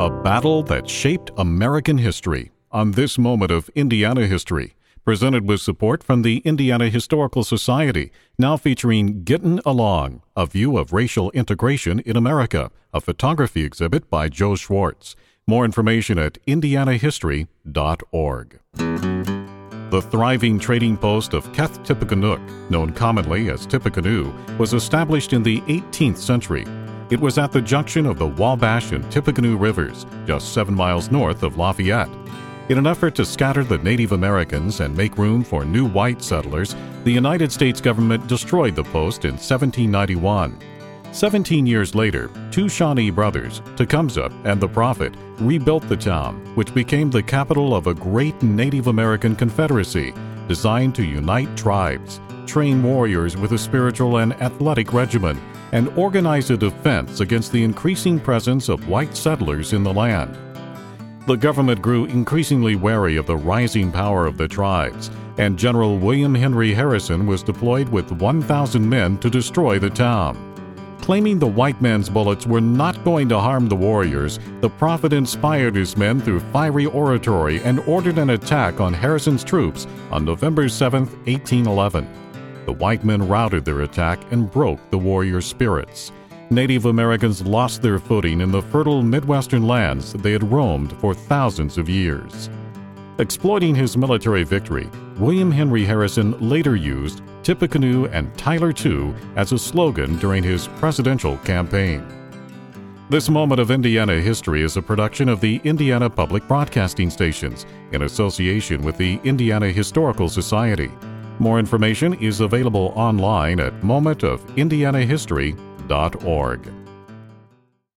A battle that shaped American history on this moment of Indiana history, presented with support from the Indiana Historical Society, now featuring Gettin' Along, a view of racial integration in America, a photography exhibit by Joe Schwartz. More information at indianahistory.org. The thriving trading post of Keth Tippecanoe, known commonly as Tippecanoe, was established in the 18th century. It was at the junction of the Wabash and Tippecanoe rivers, just 7 miles north of Lafayette. In an effort to scatter the Native Americans and make room for new white settlers, the United States government destroyed the post in 1791. 17 years later, two Shawnee brothers, Tecumseh and the Prophet, rebuilt the town, which became the capital of a great Native American confederacy designed to unite tribes, train warriors with a spiritual and athletic regimen, and organize a defense against the increasing presence of white settlers in the land. The government grew increasingly wary of the rising power of the tribes, and General William Henry Harrison was deployed with 1,000 men to destroy the town. Claiming the white men's bullets were not going to harm the warriors, the Prophet inspired his men through fiery oratory and ordered an attack on Harrison's troops on November 7, 1811. The white men routed their attack and broke the warriors' spirits. Native Americans lost their footing in the fertile Midwestern lands they had roamed for thousands of years. Exploiting his military victory, William Henry Harrison later used Tippecanoe and Tyler Too as a slogan during his presidential campaign. This moment of Indiana history is a production of the Indiana Public Broadcasting Stations in association with the Indiana Historical Society. More information is available online at momentofindianahistory.org.